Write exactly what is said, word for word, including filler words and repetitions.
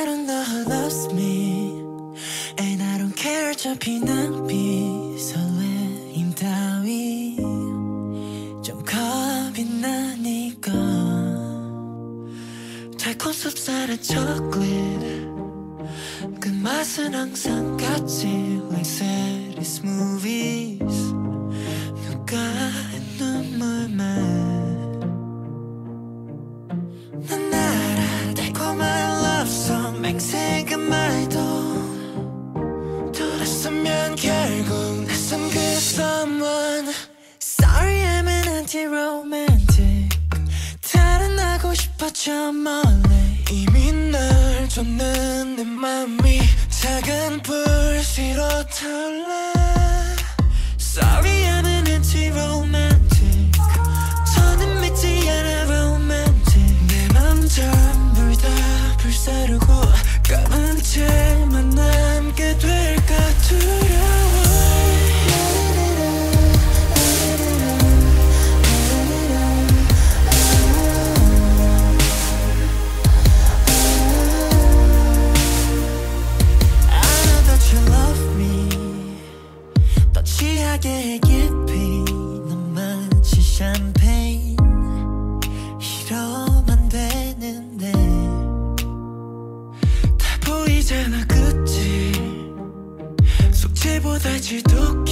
don't know who loves me And I don't care 어차피 난 비설레임 따위 좀 겁이 나니까 달콤 쌉쌀한 초콜릿 그 맛은 항상 같지 Like series movies 누가의 눈물만 난 알아 달콤한 love song 맹세한 말도 돌아서면 결국 낯선 그 someone Sorry I'm an anti-romantic 달아나고 싶어 저 멀리 이미 널 줬는 내 맘이 작은 불씨로 타올라 Sorry I'm an anti-romantic 저는 믿지 않아 romantic 내 맘 전부 다 불사르고 감은 채만 남게 될까 두려워 취하게 깊이 넌 마치 샴페인 이러면 되는데 다 보이잖아 그치 속죄보다 지독